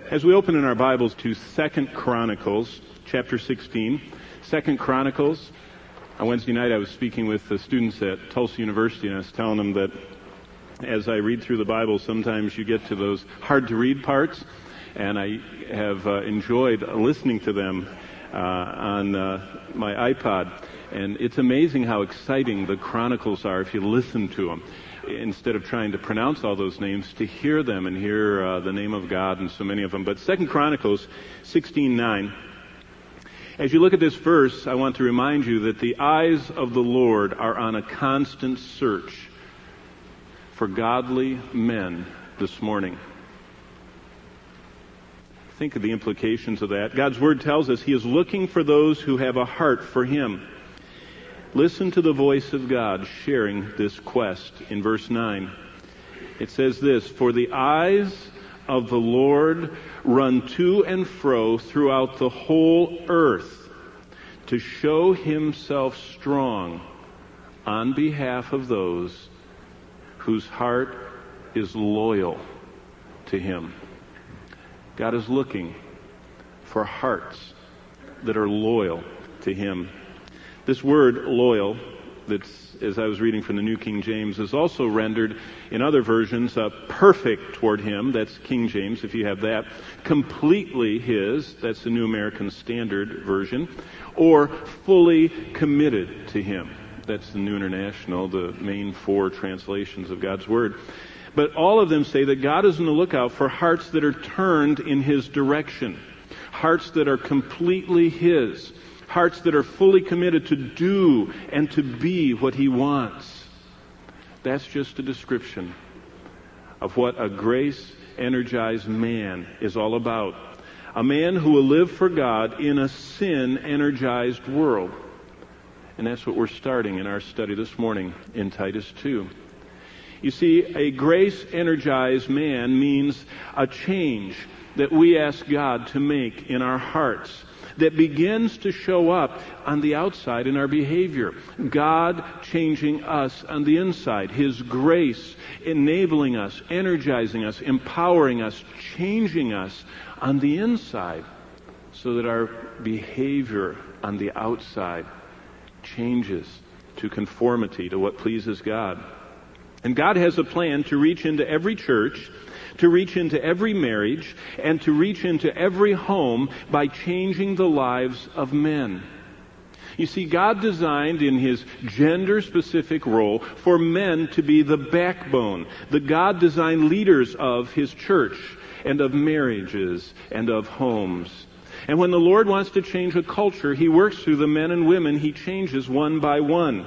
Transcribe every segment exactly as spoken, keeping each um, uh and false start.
As we open in our Bibles to Second Chronicles, chapter sixteen, Second Chronicles, on Wednesday night I was speaking with the students at Tulsa University, and I was telling them that as I read through the Bible, sometimes you get to those hard-to-read parts, and I have uh, enjoyed listening to them uh, on uh, my iPod. And it's amazing how exciting the Chronicles are if you listen to them. Instead of trying to pronounce all those names, to hear them and hear uh, the name of God and so many of them. But Second Chronicles sixteen nine, as you look at this verse, I want to remind you that the eyes of the Lord are on a constant search for godly men this morning. Think of the implications of that. God's Word tells us He is looking for those who have a heart for Him. Listen to the voice of God sharing this quest in verse nine. It says this, "For the eyes of the Lord run to and fro throughout the whole earth to show Himself strong on behalf of those whose heart is loyal to Him." God is looking for hearts that are loyal to Him. This word, loyal, that's, as I was reading from the New King James, is also rendered in other versions, uh, perfect toward Him, that's King James if you have that, completely His, that's the New American Standard Version, or fully committed to Him, that's the New International, the main four translations of God's Word. But all of them say that God is on the lookout for hearts that are turned in His direction, hearts that are completely His, hearts that are fully committed to do and to be what He wants. That's just a description of what a grace-energized man is all about. A man who will live for God in a sin-energized world. And that's what we're starting in our study this morning in Titus two. You see, a grace-energized man means a change that we ask God to make in our hearts that begins to show up on the outside in our behavior. God changing us on the inside. His grace enabling us, energizing us, empowering us, changing us on the inside so that our behavior on the outside changes to conformity to what pleases God. And God has a plan to reach into every church, to reach into every marriage, and to reach into every home by changing the lives of men. You see, God designed in His gender-specific role for men to be the backbone, the God-designed leaders of His church and of marriages and of homes. And when the Lord wants to change a culture, He works through the men and women He changes one by one.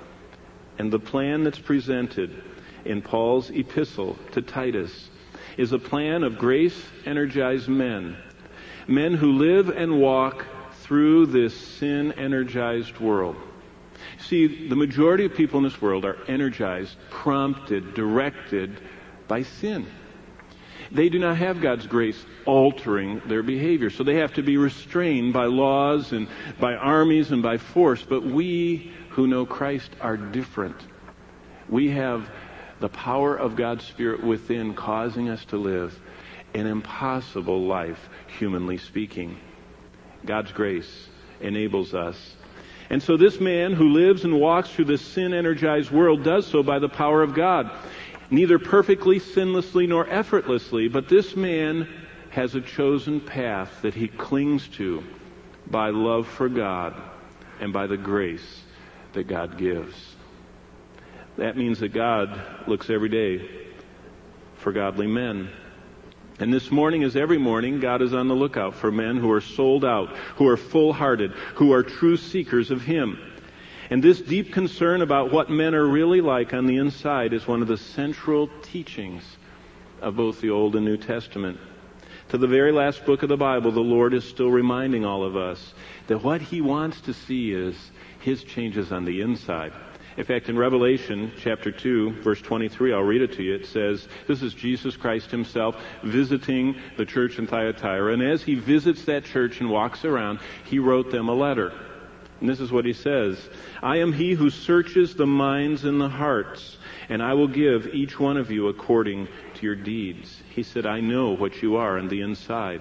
And the plan that's presented in Paul's epistle to Titus is a plan of grace-energized men. Men who live and walk through this sin-energized world. See, the majority of people in this world are energized, prompted, directed by sin. They do not have God's grace altering their behavior. So they have to be restrained by laws and by armies and by force. But we who know Christ are different. We have the power of God's Spirit within causing us to live an impossible life, humanly speaking. God's grace enables us. And so this man who lives and walks through this sin-energized world does so by the power of God. Neither perfectly, sinlessly, nor effortlessly, but this man has a chosen path that he clings to by love for God and by the grace that God gives. That means that God looks every day for godly men. And this morning, as every morning, God is on the lookout for men who are sold out, who are full-hearted, who are true seekers of Him. And this deep concern about what men are really like on the inside is one of the central teachings of both the Old and New Testament. To the very last book of the Bible, the Lord is still reminding all of us that what He wants to see is His changes on the inside. In fact, in Revelation chapter two, verse twenty-three, I'll read it to you. It says, this is Jesus Christ Himself visiting the church in Thyatira. And as He visits that church and walks around, He wrote them a letter. And this is what He says, "I am He who searches the minds and the hearts, and I will give each one of you according to your deeds. He said, I know what you are on the inside.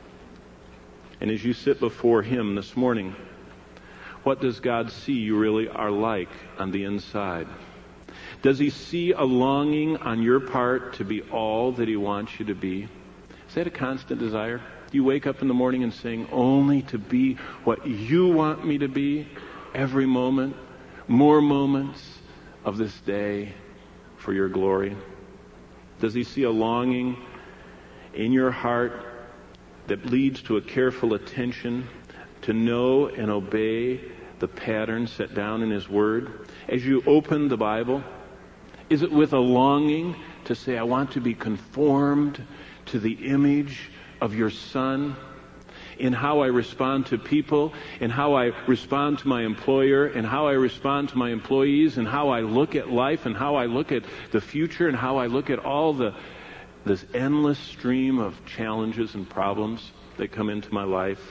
And as you sit before him this morning, what does God see you really are like on the inside? Does he see a longing on your part to be all that he wants you to be? Is that a constant desire? You wake up in the morning and saying, only to be what you want me to be every moment, more moments of this day for your glory? Does he see a longing in your heart that leads to a careful attention to know and obey the pattern set down in his word? As you open the Bible, is it with a longing to say, I want to be conformed to the image of your Son in how I respond to people, in how I respond to my employer, and how I respond to my employees, and how I look at life, and how I look at the future, and how I look at all the this endless stream of challenges and problems that come into my life?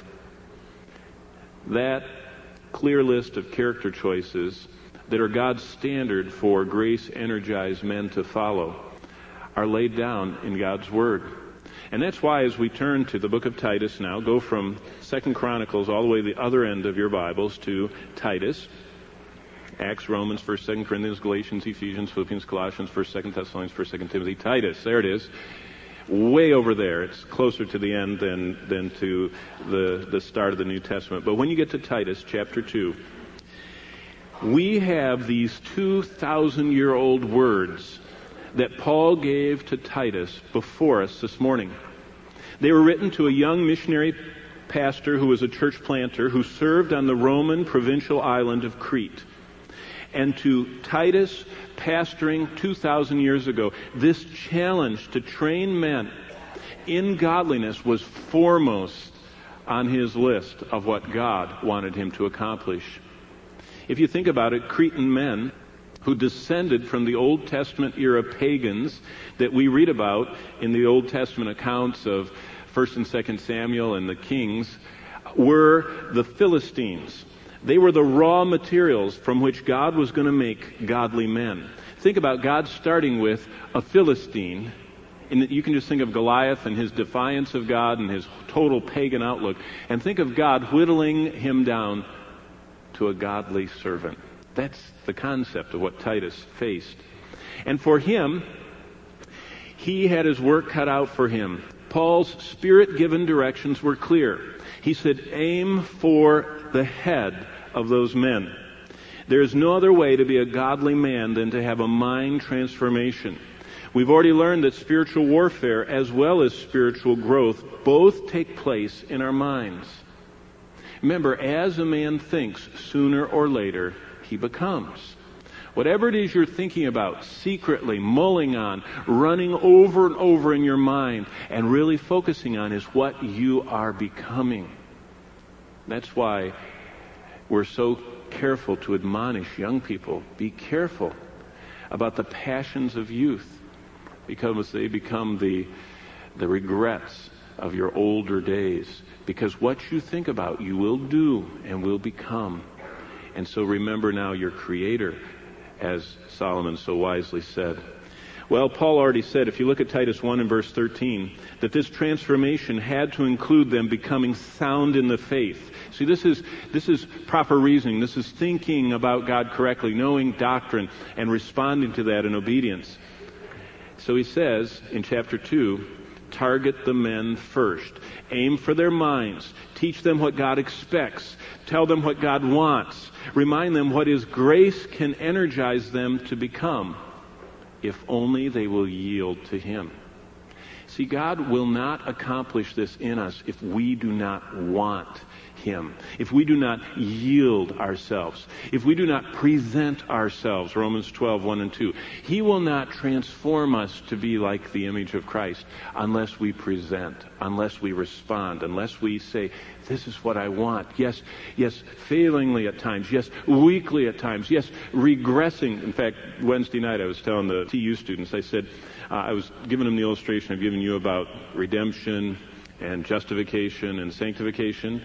That clear list of character choices that are God's standard for grace-energized men to follow are laid down in God's Word. And that's why as we turn to the book of Titus now, go from Second Chronicles all the way to the other end of your Bibles to Titus, Acts, Romans, First, Second Corinthians, Galatians, Ephesians, Philippians, Colossians, First, Second Thessalonians, First, Second Timothy, Titus. There it is. Way over there. It's closer to the end than, than to the, the start of the New Testament. But when you get to Titus chapter two, we have these two thousand year old words that Paul gave to Titus before us this morning. They were written to a young missionary pastor who was a church planter who served on the Roman provincial island of Crete. And to Titus, pastoring two thousand years ago, this challenge to train men in godliness was foremost on his list of what God wanted him to accomplish. If you think about it, Cretan men who descended from the Old Testament era pagans that we read about in the Old Testament accounts of First and Second Samuel and the Kings, were the Philistines. They were the raw materials from which God was going to make godly men. Think about God starting with a Philistine, and you can just think of Goliath and his defiance of God and his total pagan outlook, and think of God whittling him down to a godly servant. That's the concept of what Titus faced. And for him, he had his work cut out for him. Paul's Spirit-given directions were clear. He said, aim for the head of those men. There is no other way to be a godly man than to have a mind transformation. We've already learned that spiritual warfare as well as spiritual growth both take place in our minds. Remember, as a man thinks, sooner or later, he becomes. Whatever it is you're thinking about, secretly mulling on, running over and over in your mind, and really focusing on is what you are becoming. That's why we're so careful to admonish young people. Be careful about the passions of youth, because they become the, the regrets of your older days. Because what you think about, you will do and will become. And so remember now your Creator, as Solomon so wisely said. Well, Paul already said, if you look at Titus one and verse thirteen, that this transformation had to include them becoming sound in the faith. See, this is this is proper reasoning. This is thinking about God correctly, knowing doctrine, and responding to that in obedience. So he says in chapter two, target the men first. Aim for their minds. Teach them what God expects. Tell them what God wants. Remind them what His grace can energize them to become, if only they will yield to Him. See, God will not accomplish this in us if we do not want Him, if we do not yield ourselves, if we do not present ourselves, Romans twelve, one and two. He will not transform us to be like the image of Christ unless we present, unless we respond, unless we say, this is what I want. Yes, yes, failingly at times. Yes, weakly at times. Yes, regressing. In fact, Wednesday night I was telling the T U students, I said, uh, I was giving them the illustration I've given you about redemption and justification and sanctification.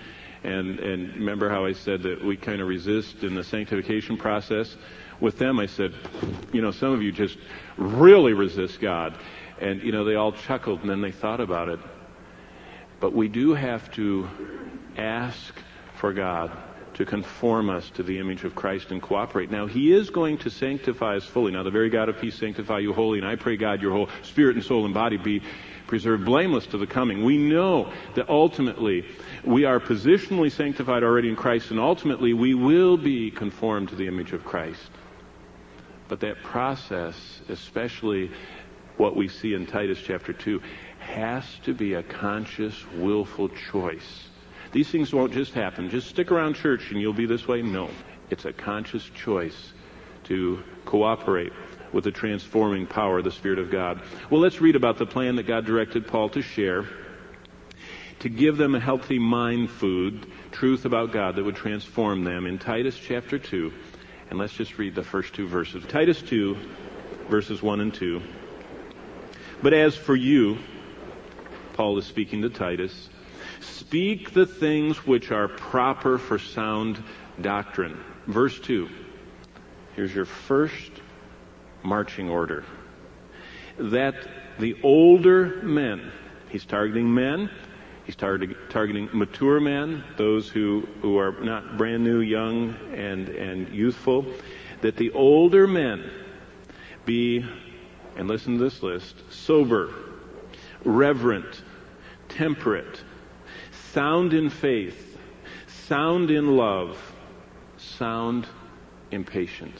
And, and remember how I said that we kind of resist in the sanctification process? With them, I said, you know, some of you just really resist God. And, you know, they all chuckled, and then they thought about it. But we do have to ask for God to conform us to the image of Christ and cooperate. Now, He is going to sanctify us fully. Now, the very God of peace sanctify you wholly, and I pray, God, your whole spirit and soul and body be preserved blameless to the coming. We know that ultimately we are positionally sanctified already in Christ, and ultimately we will be conformed to the image of Christ. But that process, especially what we see in Titus chapter two, has to be a conscious, willful choice. These things won't just happen. Just stick around church and you'll be this way. No. It's a conscious choice to cooperate with the transforming power of the Spirit of God. Well, let's read about the plan that God directed Paul to share, to give them a healthy mind food, truth about God that would transform them in Titus chapter two. And let's just read the first two verses. Titus two, verses one and two. But as for you, Paul is speaking to Titus, speak the things which are proper for sound doctrine. Verse two. Here's your first marching order. That the older men, he's targeting men, he's targeting, targeting mature men, those who, who are not brand new, young, and, and youthful, that the older men be, and listen to this list, sober, reverent, temperate, sound in faith, sound in love, sound in patience.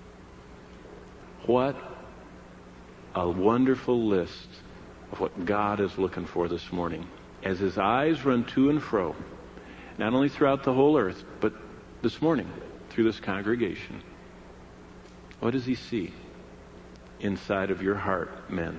What a wonderful list of what God is looking for this morning. As His eyes run to and fro, not only throughout the whole earth, but this morning through this congregation. What does He see inside of your heart, men?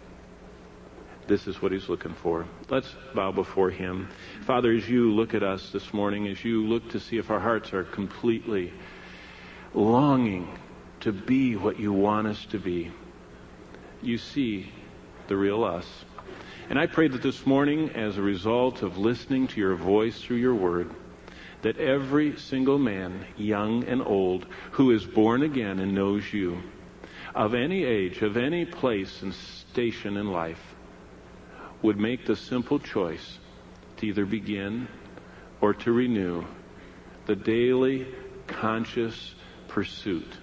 This is what He's looking for. Let's bow before Him. Father, as you look at us this morning, as you look to see if our hearts are completely longing to be what you want us to be, you see the real us. And I pray that this morning, as a result of listening to your voice through your word, that every single man, young and old, who is born again and knows you, of any age, of any place and station in life, would make the simple choice to either begin or to renew the daily conscious pursuit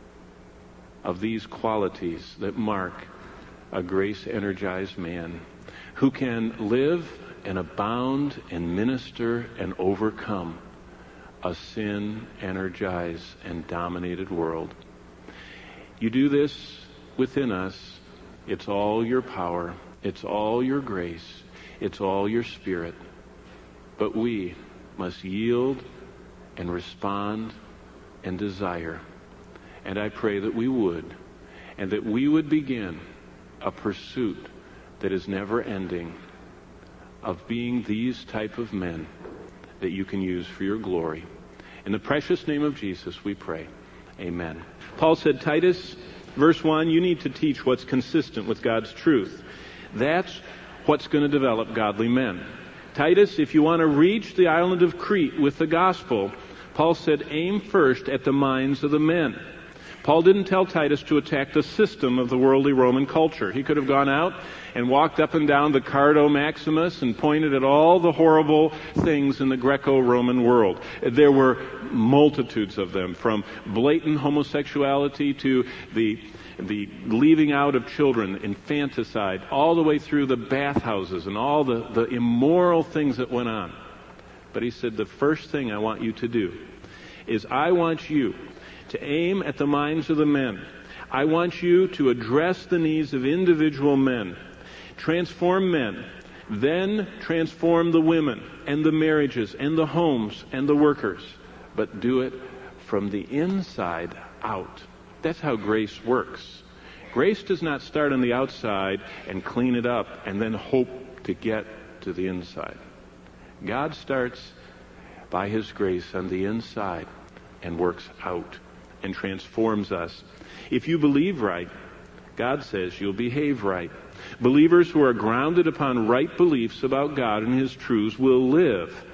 of these qualities that mark a grace-energized man who can live and abound and minister and overcome a sin-energized and dominated world. You do this within us. It's all your power. It's all your grace. It's all your Spirit. But we must yield and respond and desire. And I pray that we would, and that we would begin a pursuit that is never ending of being these type of men that you can use for your glory. In the precious name of Jesus, we pray. Amen. Paul said, Titus, verse one, you need to teach what's consistent with God's truth. That's what's going to develop godly men. Titus, if you want to reach the island of Crete with the gospel, Paul said, aim first at the minds of the men. Paul didn't tell Titus to attack the system of the worldly Roman culture. He could have gone out and walked up and down the Cardo Maximus and pointed at all the horrible things in the Greco-Roman world. There were multitudes of them, from blatant homosexuality to the the leaving out of children, infanticide, all the way through the bathhouses and all the, the immoral things that went on. But he said, the first thing I want you to do is I want you to aim at the minds of the men. I want you to address the needs of individual men. Transform men. Then transform the women and the marriages and the homes and the workers. But do it from the inside out. That's how grace works. Grace does not start on the outside and clean it up and then hope to get to the inside. God starts by His grace on the inside and works out and transforms us. If you believe right, God says you'll behave right. Believers who are grounded upon right beliefs about God and His truths will live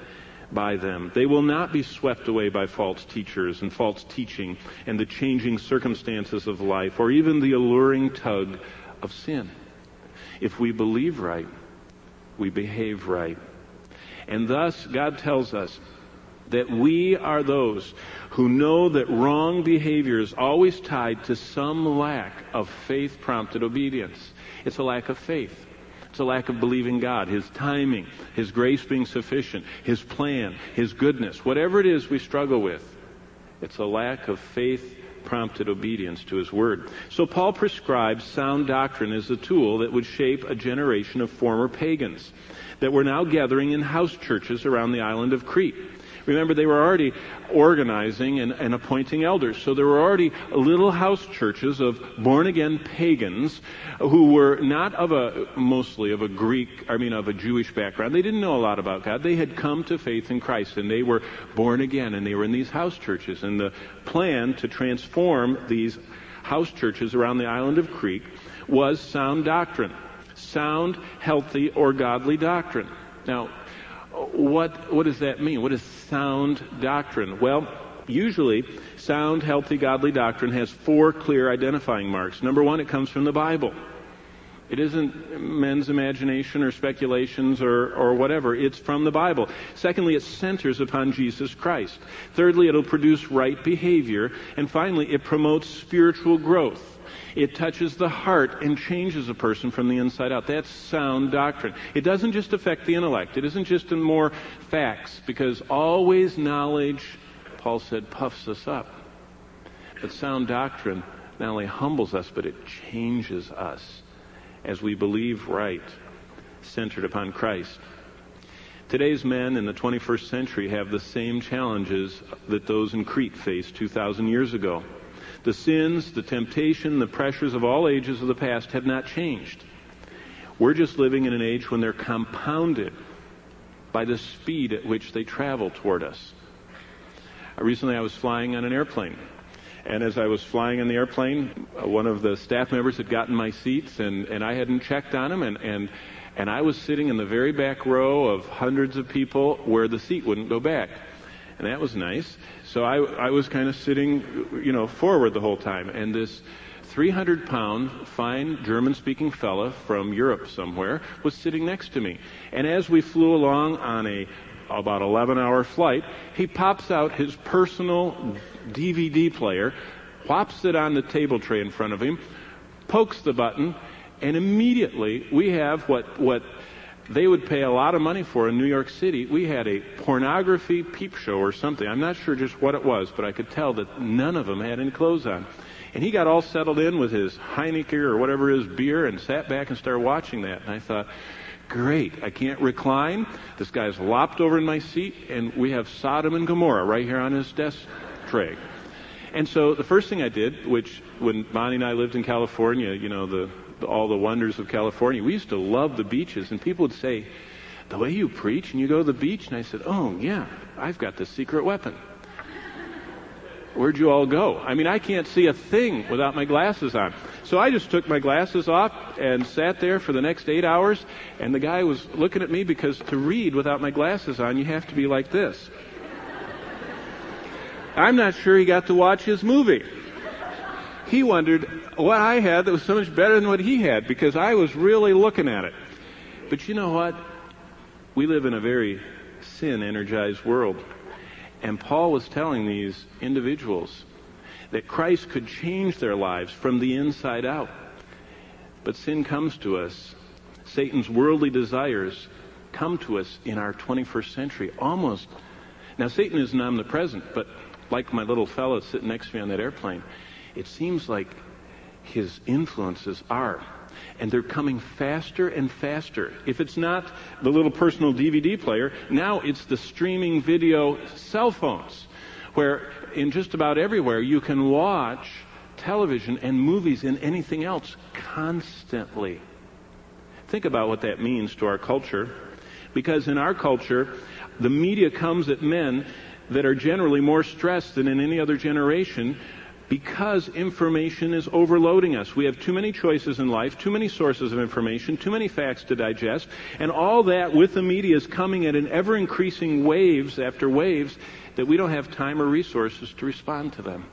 by them. They will not be swept away by false teachers and false teaching and the changing circumstances of life or even the alluring tug of sin. If we believe right, we behave right. And thus, God tells us that we are those who know that wrong behavior is always tied to some lack of faith-prompted obedience. It's a lack of faith. It's a lack of believing God, His timing, His grace being sufficient, His plan, His goodness. Whatever it is we struggle with, it's a lack of faith-prompted obedience to His Word. So Paul prescribes sound doctrine as a tool that would shape a generation of former pagans that were now gathering in house churches around the island of Crete. Remember, they were already organizing and, and appointing elders. So there were already little house churches of born-again pagans who were not of a, mostly of a Greek, I mean of a Jewish background. They didn't know a lot about God. They had come to faith in Christ, and they were born again, and they were in these house churches. And the plan to transform these house churches around the island of Crete was sound doctrine. Sound, healthy, or godly doctrine. Now, What what does that mean? What is sound doctrine? Well, usually, sound, healthy, godly doctrine has four clear identifying marks. Number one, it comes from the Bible. It isn't men's imagination or speculations or, or whatever. It's from the Bible. Secondly, it centers upon Jesus Christ. Thirdly, it'll produce right behavior. And finally, it promotes spiritual growth. It touches the heart and changes a person from the inside out. That's sound doctrine. It doesn't just affect the intellect. It isn't just in more facts, because always knowledge, Paul said, puffs us up. But sound doctrine not only humbles us, but it changes us as we believe right, centered upon Christ. Today's men in the twenty-first century have the same challenges that those in Crete faced two thousand years ago. The sins, the temptation, the pressures of all ages of the past have not changed. We're just living in an age when they're compounded by the speed at which they travel toward us. Recently I was flying on an airplane. And as I was flying on the airplane, one of the staff members had gotten my seats, and, and I hadn't checked on him, and, and, and I was sitting in the very back row of hundreds of people where the seat wouldn't go back. And that was nice. So I, I was kind of sitting, you know, forward the whole time. And this three hundred pound, fine German-speaking fella from Europe somewhere was sitting next to me. And as we flew along on a about eleven hour flight, he pops out his personal D V D player, whops it on the table tray in front of him, pokes the button, and immediately we have what what they would pay a lot of money for in New York City. We had a pornography peep show or something. I'm not sure just what it was, but I could tell that none of them had any clothes on. And he got all settled in with his Heineken or whatever his beer and sat back and started watching that. And I thought, great, I can't recline. This guy's lopped over in my seat, and we have Sodom and Gomorrah right here on his desk tray. And so the first thing I did, which when Bonnie and I lived in California, you know, the all the wonders of California. We used to love the beaches, and people would say, the way you preach and you go to the beach, and I said, oh yeah, I've got the secret weapon. Where'd you all go? I mean, I can't see a thing without my glasses on. So I just took my glasses off and sat there for the next eight hours, and the guy was looking at me because to read without my glasses on, you have to be like this. I'm not sure he got to watch his movie. He wondered what I had that was so much better than what he had, because I was really looking at it. But you know what? We live in a very sin-energized world. And Paul was telling these individuals that Christ could change their lives from the inside out. But sin comes to us. Satan's worldly desires come to us in our twenty-first century almost. Now, Satan isn't omnipresent, but like my little fellow sitting next to me on that airplane, it seems like his influences are. And they're coming faster and faster. If it's not the little personal D V D player, now it's the streaming video cell phones, where in just about everywhere you can watch television and movies and anything else constantly. Think about what that means to our culture. Because in our culture, the media comes at men that are generally more stressed than in any other generation, because information is overloading us. We have too many choices in life, too many sources of information, too many facts to digest, and all that with the media is coming at an ever-increasing waves after waves that we don't have time or resources to respond to them.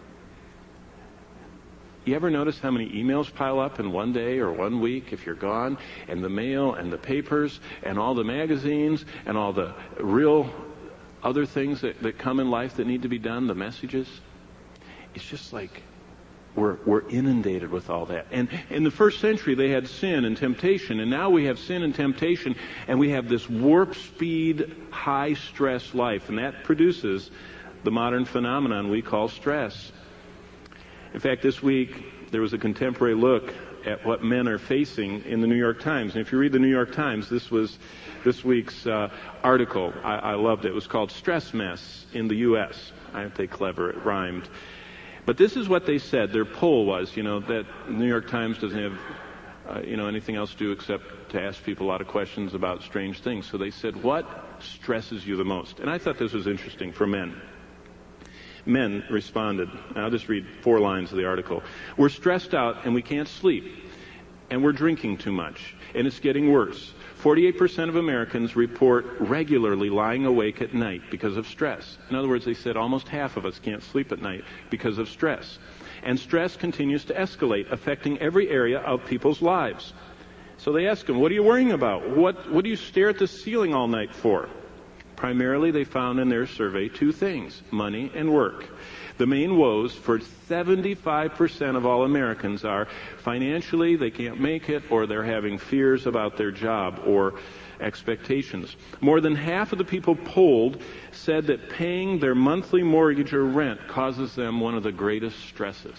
You ever notice how many emails pile up in one day or one week if you're gone, and the mail and the papers and all the magazines and all the real other things that, that come in life that need to be done, the messages? It's just like we're, we're inundated with all that. And in the first century, they had sin and temptation, and now we have sin and temptation, and we have this warp speed, high-stress life, and that produces the modern phenomenon we call stress. In fact, this week, there was a contemporary look at what men are facing in the New York Times. And if you read the New York Times, this was this week's uh, article. I, I loved it. It was called Stress Mess in the U S Aren't they clever? It rhymed. But this is what they said. Their poll was, you know, that the New York Times doesn't have, uh, you know, anything else to do except to ask people a lot of questions about strange things. So they said, what stresses you the most? And I thought this was interesting for men. Men responded. I'll just read four lines of the article. We're stressed out and we can't sleep. And we're drinking too much. And it's getting worse. forty-eight percent of Americans report regularly lying awake at night because of stress. In other words, they said almost half of us can't sleep at night because of stress. And stress continues to escalate, affecting every area of people's lives. So they asked them, what are you worrying about? What, what do you stare at the ceiling all night for? Primarily, they found in their survey two things, money and work. The main woes for seventy-five percent of all Americans are financially they can't make it, or they're having fears about their job or expectations. More than half of the people polled said that paying their monthly mortgage or rent causes them one of the greatest stresses.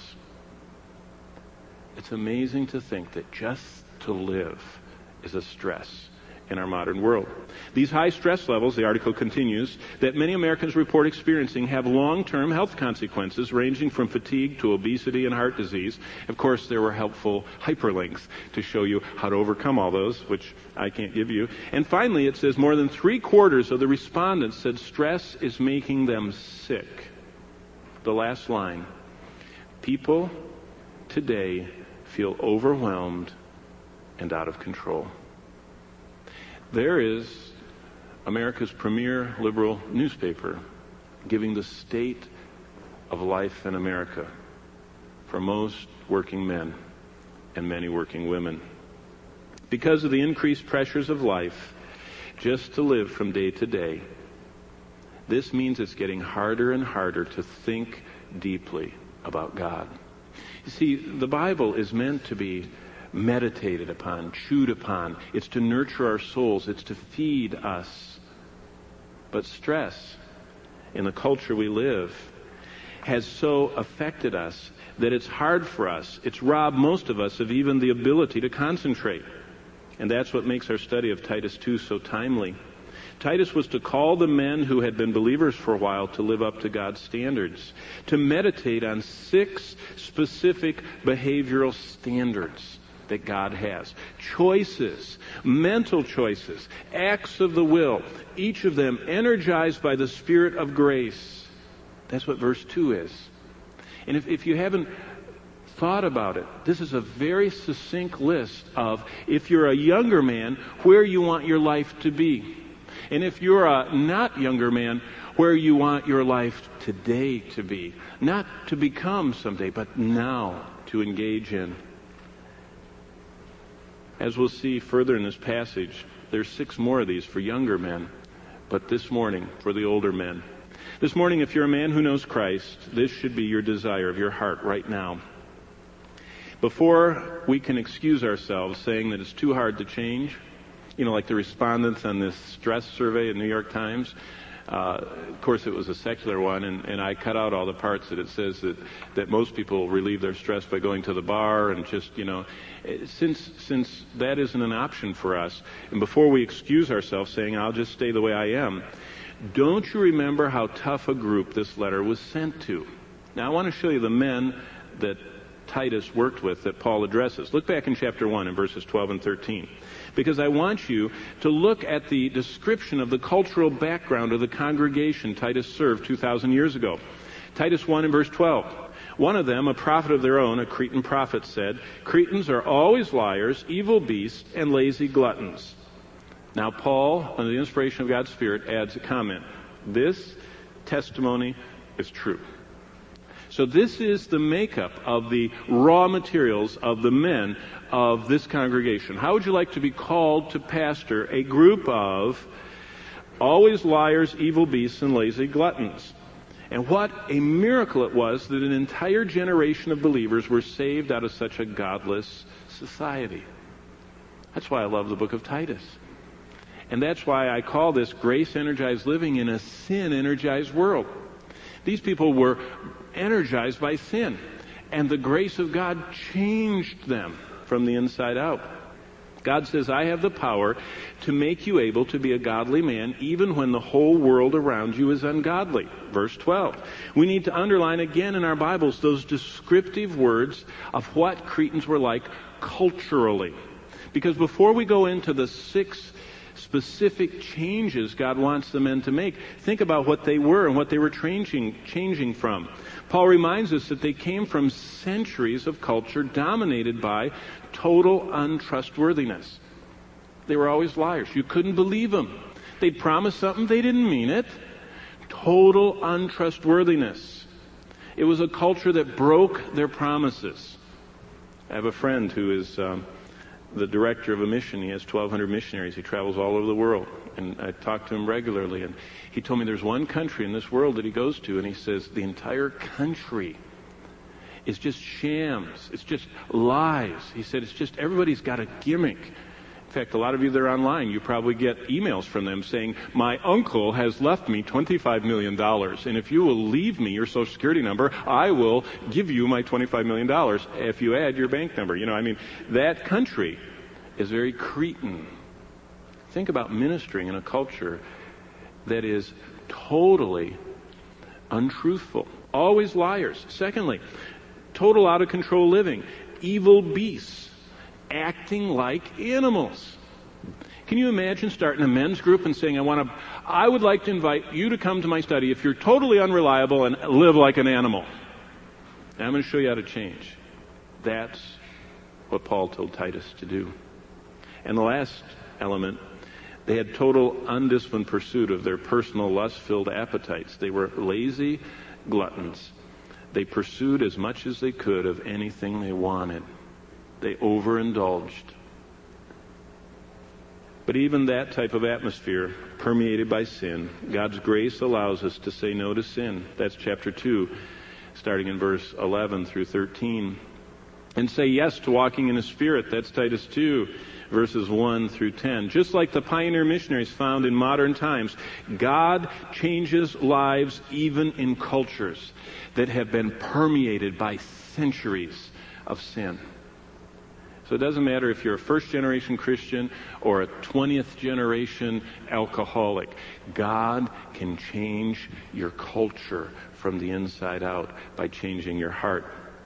It's amazing to think that just to live is a stress in our modern world. These high stress levels, the article continues, that many Americans report experiencing have long-term health consequences ranging from fatigue to obesity and heart disease. Of course, there were helpful hyperlinks to show you how to overcome all those, which I can't give you. And finally, it says more than three quarters of the respondents said stress is making them sick. The last line, people today feel overwhelmed and out of control. There is America's premier liberal newspaper giving the state of life in America for most working men and many working women. Because of the increased pressures of life, just to live from day to day, this means it's getting harder and harder to think deeply about God. You see, the Bible is meant to be meditated upon, chewed upon. It's to nurture our souls. It's to feed us. But stress in the culture we live has so affected us that it's hard for us. It's robbed most of us of even the ability to concentrate. And that's what makes our study of Titus two so timely. Titus was to call the men who had been believers for a while to live up to God's standards, to meditate on six specific behavioral standards that God has. Choices, mental choices, acts of the will, each of them energized by the Spirit of grace. That's what verse two is. And if, if you haven't thought about it, this is a very succinct list of, if you're a younger man, where you want your life to be. And if you're a not younger man, where you want your life today to be. Not to become someday, but now to engage in. As we'll see further in this passage, there's six more of these for younger men, but this morning for the older men. This morning, if you're a man who knows Christ, this should be your desire of your heart right now. Before we can excuse ourselves saying that it's too hard to change, you know, like the respondents on this stress survey in New York Times, Uh, of course, it was a secular one, and, and I cut out all the parts that it says that, that most people relieve their stress by going to the bar and just, you know, since since that isn't an option for us, and before we excuse ourselves saying, I'll just stay the way I am, don't you remember how tough a group this letter was sent to? Now, I want to show you the men that Titus worked with that Paul addresses. Look back in chapter one in verses twelve and thirteen. Because I want you to look at the description of the cultural background of the congregation Titus served two thousand years ago. Titus one and verse twelve. One of them, a prophet of their own, a Cretan prophet, said, "Cretans are always liars, evil beasts, and lazy gluttons." Now Paul, under the inspiration of God's Spirit, adds a comment. This testimony is true. So this is the makeup of the raw materials of the men of this congregation. How would you like to be called to pastor a group of always liars, evil beasts, and lazy gluttons? And what a miracle it was that an entire generation of believers were saved out of such a godless society. That's why I love the book of Titus. And that's why I call this grace-energized living in a sin-energized world. These people were energized by sin, and the grace of God changed them from the inside out. God says, "I have the power to make you able to be a godly man even when the whole world around you is ungodly." Verse twelve. We need to underline again in our Bibles those descriptive words of what Cretans were like culturally. Because before we go into the six specific changes God wants the men to make, think about what they were and what they were changing, changing from. Paul reminds us that they came from centuries of culture dominated by total untrustworthiness. They were always liars. You couldn't believe them. They'd promise something, they didn't mean it. Total untrustworthiness. It was a culture that broke their promises. I have a friend who is um, the director of a mission. He has twelve hundred missionaries. He travels all over the world. And I talk to him regularly. And he told me there's one country in this world that he goes to, and he says the entire country is just shams. It's just lies. He said it's just everybody's got a gimmick. In fact, a lot of you that are online, you probably get emails from them saying, "My uncle has left me twenty-five million dollars, and if you will leave me your Social Security number, I will give you my twenty-five million dollars if you add your bank number." You know, I mean, that country is very Cretan. Think about ministering in a culture that is totally untruthful. Always liars. Secondly, total out-of-control living. Evil beasts. Acting like animals. Can you imagine starting a men's group and saying, I want to, I would like to invite you to come to my study if you're totally unreliable and live like an animal. And I'm going to show you how to change. That's what Paul told Titus to do. And the last element, they had total undisciplined pursuit of their personal lust-filled appetites. They were lazy gluttons. They pursued as much as they could of anything they wanted. They overindulged. But even that type of atmosphere, permeated by sin, God's grace allows us to say no to sin. That's chapter two, starting in verse eleven through thirteen. And say yes to walking in the Spirit. That's Titus two, verses one through ten. Just like the pioneer missionaries found in modern times, God changes lives even in cultures that have been permeated by centuries of sin. So it doesn't matter if you're a first-generation Christian or a twentieth-generation alcoholic. God can change your culture from the inside out by changing your heart.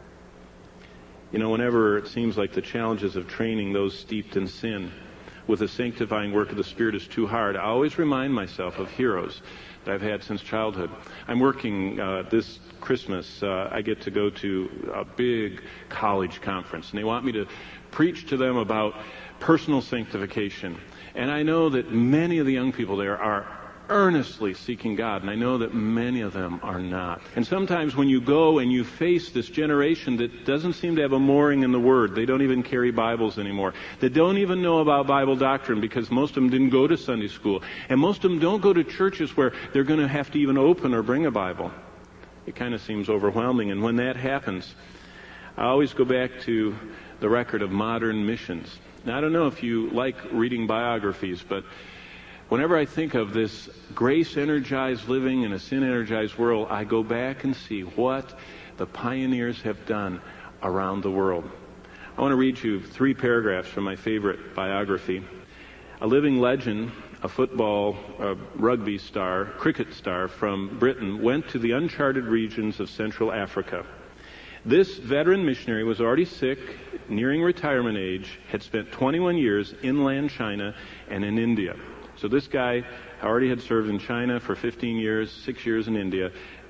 You know, whenever it seems like the challenges of training those steeped in sin with the sanctifying work of the Spirit is too hard, I always remind myself of heroes that I've had since childhood. I'm working uh, this Christmas. Uh, I get to go to a big college conference, and they want me to preach to them about personal sanctification. And I know that many of the young people there are earnestly seeking God, and I know that many of them are not. And sometimes when you go and you face this generation that doesn't seem to have a mooring in the Word, they don't even carry Bibles anymore, that don't even know about Bible doctrine because most of them didn't go to Sunday school, and most of them don't go to churches where they're going to have to even open or bring a Bible. It kind of seems overwhelming, and when that happens, I always go back to the record of modern missions. Now, I don't know if you like reading biographies, but whenever I think of this grace-energized living in a sin-energized world, I go back and see what the pioneers have done around the world. I want to read you three paragraphs from my favorite biography. A living legend, a football, a rugby star, cricket star from Britain, went to the uncharted regions of Central Africa. This veteran missionary was already sick, nearing retirement age, had spent twenty-one years inland China and in India. So this guy already had served in China for fifteen years, six years in India,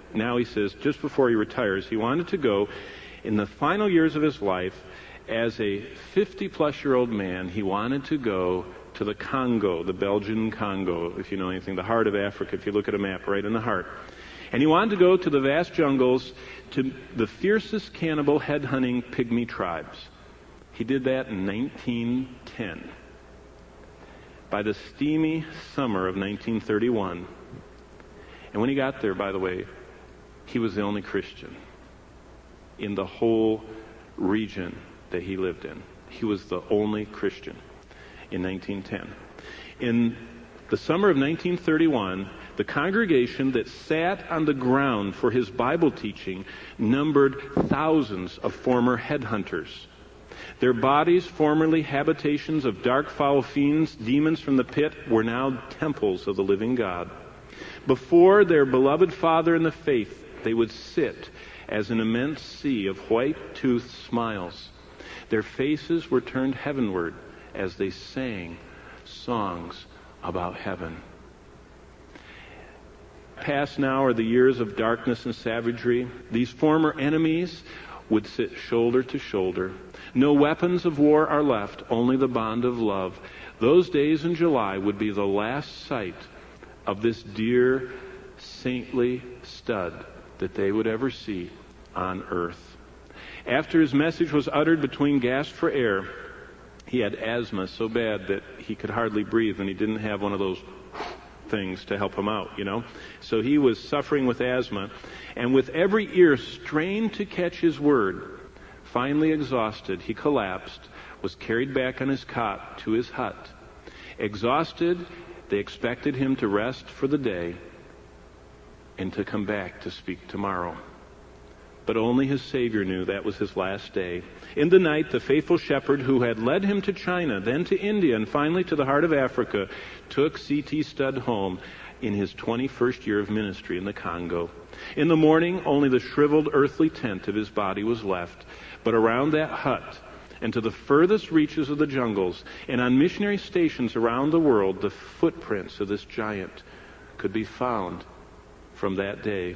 now he says, just before he retires, he wanted to go in the final years of his life as a fifty-plus-year-old man. He wanted to go to the Congo, the Belgian Congo, if you know anything, the heart of Africa, if you look at a map, right in the heart. And he wanted to go to the vast jungles, to the fiercest cannibal head-hunting pygmy tribes. He did that in nineteen ten. By the steamy summer of nineteen thirty-one, and when he got there, by the way, he was the only Christian in the whole region that he lived in. He was the only Christian in nineteen ten. In the summer of nineteen thirty-one, the congregation that sat on the ground for his Bible teaching numbered thousands of former headhunters. Their bodies, formerly habitations of dark, foul fiends, demons from the pit, were now temples of the living God. Before their beloved Father in the faith, they would sit as an immense sea of white-toothed smiles. Their faces were turned heavenward as they sang songs about heaven. Past now are the years of darkness and savagery. These former enemies would sit shoulder to shoulder. No weapons of war are left, only the bond of love. Those days in July would be the last sight of this dear, saintly stud that they would ever see on earth. After his message was uttered between gasps for air, he had asthma so bad that he could hardly breathe, and he didn't have one of those things to help him out, you know. So he was suffering with asthma, and with every ear strained to catch his word, finally exhausted, he collapsed, was carried back on his cot to his hut. Exhausted, they expected him to rest for the day and to come back to speak tomorrow. But only his Savior knew that was his last day. In the night, the faithful shepherd who had led him to China, then to India, and finally to the heart of Africa, took C T Studd home in his twenty-first year of ministry in the Congo. In the morning, only the shriveled earthly tent of his body was left. But around that hut, and to the furthest reaches of the jungles, and on missionary stations around the world, the footprints of this giant could be found from that day.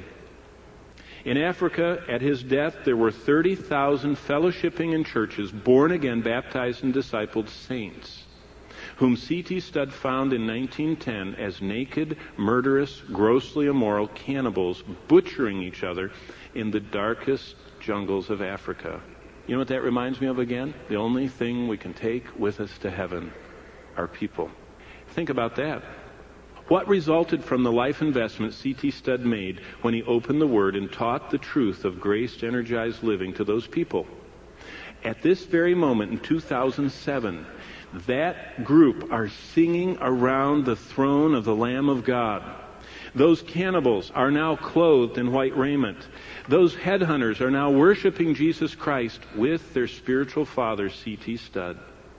In Africa, at his death, there were thirty thousand fellowshipping in churches, born again, baptized, and discipled saints, whom C T Studd found in nineteen ten as naked, murderous, grossly immoral cannibals butchering each other in the darkest jungles of Africa. You know what that reminds me of again? The only thing we can take with us to heaven are people. Think about that. What resulted from the life investment C T Studd made when he opened the Word and taught the truth of grace-energized living to those people? At this very moment in two thousand seven, that group are singing around the throne of the Lamb of God. Those cannibals are now clothed in white raiment. Those headhunters are now worshiping Jesus Christ with their spiritual father, C T Studd.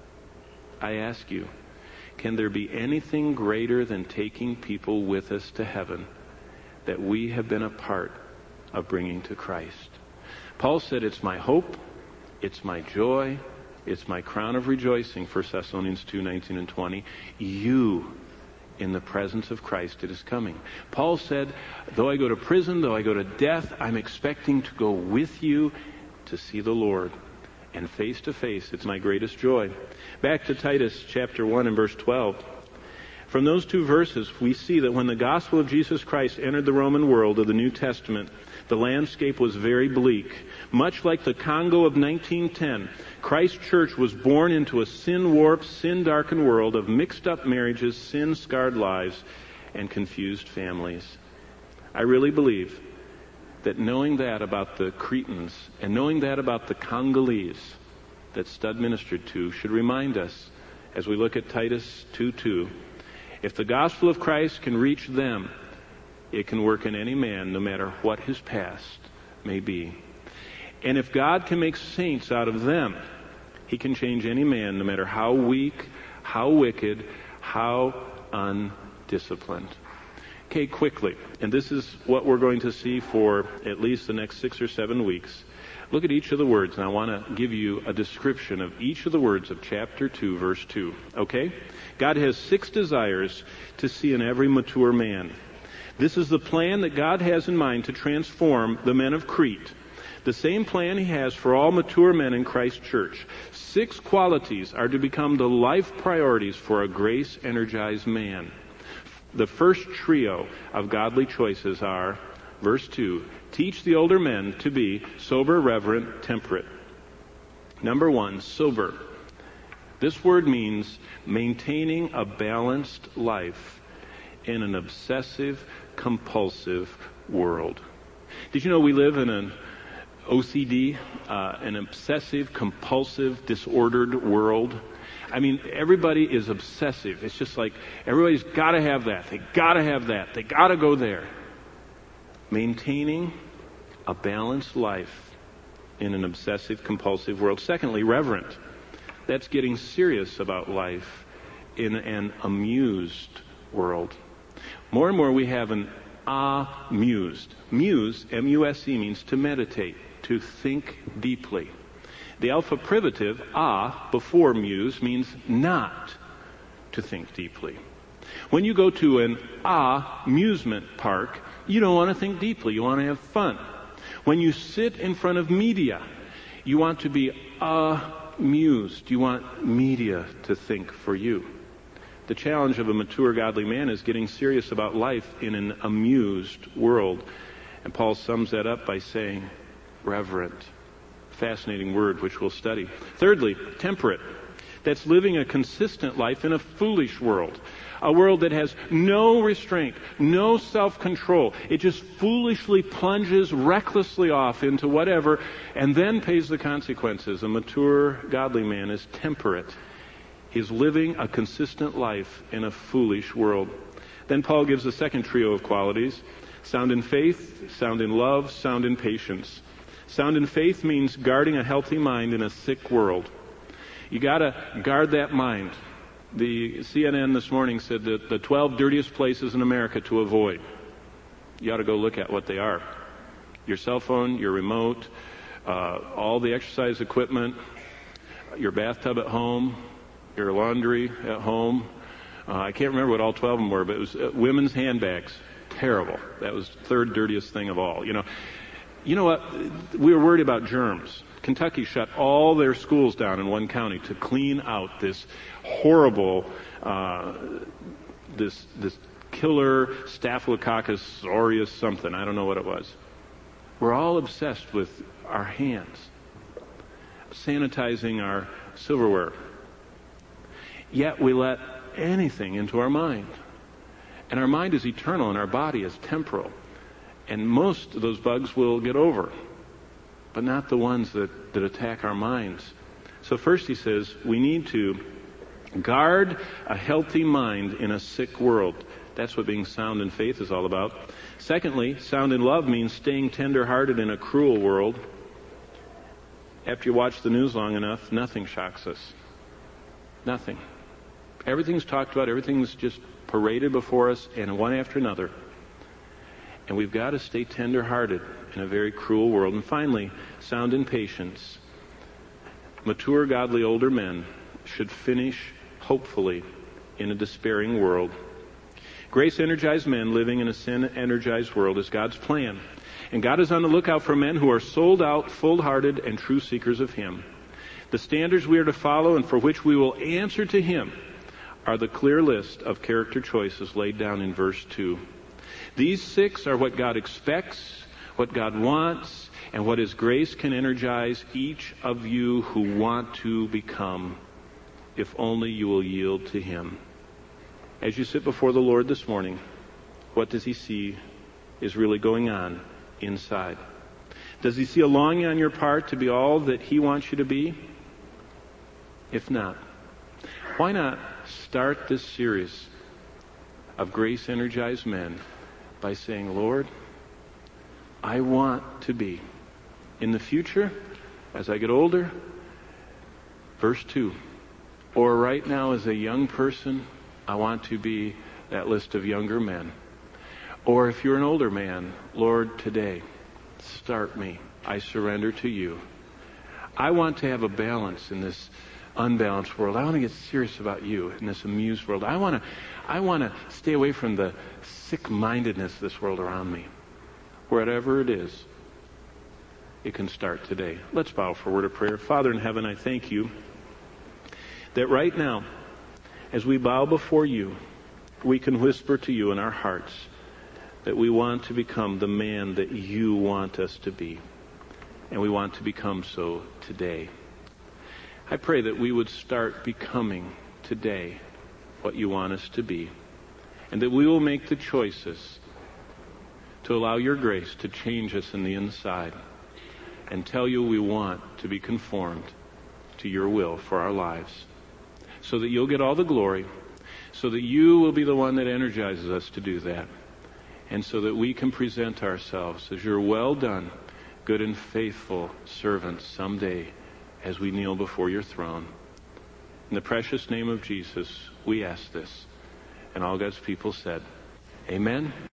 I ask you, can there be anything greater than taking people with us to heaven that we have been a part of bringing to Christ? Paul said, it's my hope, it's my joy, it's my crown of rejoicing, First Thessalonians two, nineteen and twenty. You, in the presence of Christ, it is coming. Paul said, though I go to prison, though I go to death, I'm expecting to go with you to see the Lord. And face to face, it's my greatest joy. Back to Titus chapter one and verse twelve. From those two verses, we see that when the gospel of Jesus Christ entered the Roman world of the New Testament, the landscape was very bleak. Much like the Congo of nineteen ten, Christ's church was born into a sin-warped, sin-darkened world of mixed-up marriages, sin-scarred lives, and confused families. I really believe that knowing that about the Cretans and knowing that about the Congolese that Studd ministered to should remind us, as we look at Titus two two, if the gospel of Christ can reach them, it can work in any man, no matter what his past may be. And if God can make saints out of them, he can change any man, no matter how weak, how wicked, how undisciplined. Okay, quickly, and this is what we're going to see for at least the next six or seven weeks. Look at each of the words, and I want to give you a description of each of the words of chapter two, verse two. Okay? God has six desires to see in every mature man. This is the plan that God has in mind to transform the men of Crete. The same plan he has for all mature men in Christ's church. Six qualities are to become the life priorities for a grace-energized man. The first trio of godly choices are, verse two, teach the older men to be sober, reverent, temperate. Number one, sober. This word means maintaining a balanced life in an obsessive, compulsive world. Did you know we live in an O C D, uh, an obsessive, compulsive, disordered world? I mean, everybody is obsessive. It's just like everybody's got to have that. They got to have that. They got to go there. Maintaining a balanced life in an obsessive, compulsive world. Secondly, reverent. That's getting serious about life in an amused world. More and more we have an amused. Muse, M U S E, means to meditate, to think deeply. The alpha privative, a, before muse, means not to think deeply. When you go to an amusement park, you don't want to think deeply. You want to have fun. When you sit in front of media, you want to be amused. You want media to think for you. The challenge of a mature godly man is getting serious about life in an amused world. And Paul sums that up by saying, reverent. Fascinating word, which we'll study. Thirdly, temperate. That's living a consistent life in a foolish world. A world that has no restraint, no self-control. It just foolishly plunges recklessly off into whatever and then pays the consequences. A mature, godly man is temperate. He's living a consistent life in a foolish world. Then Paul gives a second trio of qualities. Sound in faith, sound in love, sound in patience. Sound in faith means guarding a healthy mind in a sick world. You got to guard that mind. The C N N this morning said that the twelve dirtiest places in America to avoid. You ought to go look at what they are. Your cell phone, your remote, uh, all the exercise equipment, your bathtub at home, your laundry at home. Uh, I can't remember what all twelve of them were, but it was uh, women's handbags. Terrible. That was the third dirtiest thing of all. You know, you know what? We were worried about germs. Kentucky shut all their schools down in one county to clean out this horrible, uh, this this killer Staphylococcus aureus something. I don't know what it was. We're all obsessed with our hands, sanitizing our silverware. Yet we let anything into our mind. And our mind is eternal and our body is temporal. And most of those bugs will get over, but not the ones that, that attack our minds. So first he says, we need to guard a healthy mind in a sick world. That's what being sound in faith is all about. Secondly, sound in love means staying tender-hearted in a cruel world. After you watch the news long enough, nothing shocks us. Nothing. Everything's talked about, everything's just paraded before us, and one after another. And we've got to stay tender-hearted in a very cruel world. And finally, sound in patience. Mature, godly, older men should finish, hopefully, in a despairing world. Grace-energized men living in a sin-energized world is God's plan. And God is on the lookout for men who are sold out, full-hearted, and true seekers of Him. The standards we are to follow and for which we will answer to Him are the clear list of character choices laid down in verse two. These six are what God expects, what God wants, and what His grace can energize each of you who want to become, if only you will yield to Him. As you sit before the Lord this morning, what does He see is really going on inside? Does He see a longing on your part to be all that He wants you to be? If not, why not start this series of grace-energized men by saying, Lord, I want to be. In the future, as I get older, verse two, or right now as a young person, I want to be that list of younger men. Or if you're an older man, Lord, today, start me. I surrender to you. I want to have a balance in this unbalanced world. I want to get serious about you in this amused world. I want to, I want to stay away from the sick-mindedness of this world around me. Whatever it is, it can start today. Let's bow for a word of prayer. Father in heaven, I thank you that right now, as we bow before you, we can whisper to you in our hearts that we want to become the man that you want us to be. And we want to become so today. I pray that we would start becoming today what you want us to be. And that we will make the choices to allow your grace to change us in the inside. And tell you we want to be conformed to your will for our lives. So that you'll get all the glory. So that you will be the one that energizes us to do that. And so that we can present ourselves as your well done, good and faithful servants someday as we kneel before your throne. In the precious name of Jesus, we ask this. And all God's people said, Amen.